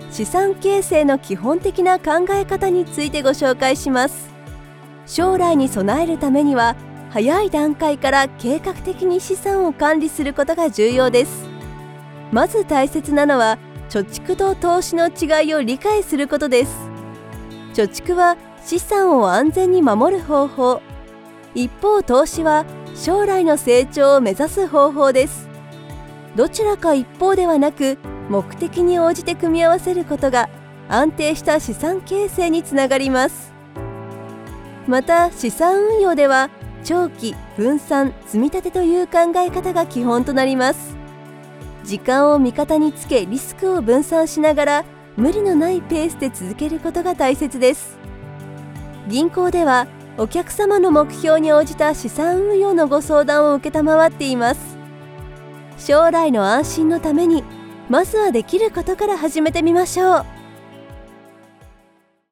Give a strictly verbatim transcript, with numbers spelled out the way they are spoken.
資産形成の基本的な考え方についてご紹介します。将来に備えるためには、早い段階から計画的に資産を管理することが重要です。まず大切なのは、貯蓄と投資の違いを理解することです。貯蓄は資産を安全に守る方法。一方、投資は将来の成長を目指す方法です。どちらか一方ではなく、目的に応じて組み合わせることが安定した資産形成につながります。また、資産運用では長期、分散、積み立てという考え方が基本となります。時間を味方につけ、リスクを分散しながら無理のないペースで続けることが大切です。銀行ではお客様の目標に応じた資産運用のご相談を承っています。将来の安心のために、まずはできることから始めてみましょう。